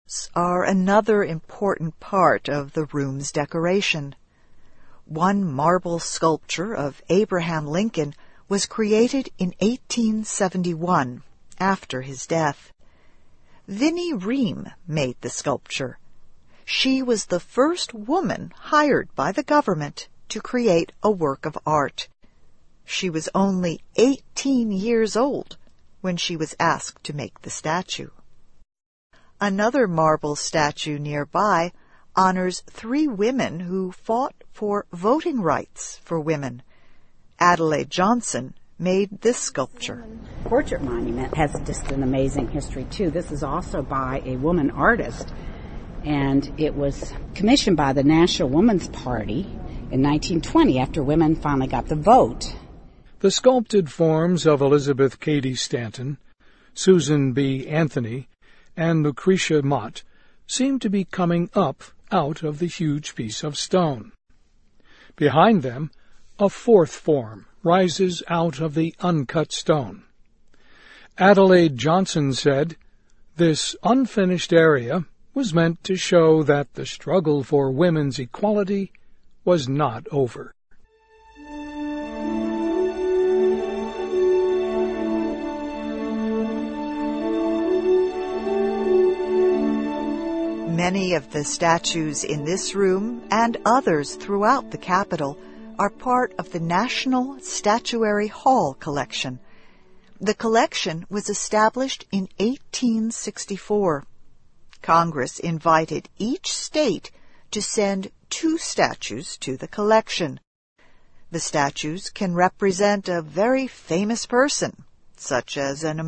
sculptures are another important part of the room's decoration. One marble sculpture of Abraham Lincoln was created in 1871, after his death. Vinnie Ream made the sculpture. She was the first woman hired by the government to create a work of art. She was only 18 years old when she was asked to make the statue. Another marble statue nearby honors 3 women who fought for voting rights for women. Adelaide Johnson made this sculpture. Portrait monument has just an amazing history, too. This is also by a woman artist, and it was commissioned by the National Woman's Party in 1920 after women finally got the vote. The sculpted forms of Elizabeth Cady Stanton, Susan B. Anthony, and Lucretia Mott seem to be coming up out of the huge piece of stone. Behind them, a 4th form rises out of the uncut stone. Adelaide Johnson said, "This unfinished area was meant to show that the struggle for women's equality was not over." Many of the statues in this room and others throughout the Capitol are part of the National Statuary Hall collection. The collection was established in 1864. Congress invited each state to send 2 statues to the collection. The statues can represent a very famous person, such as an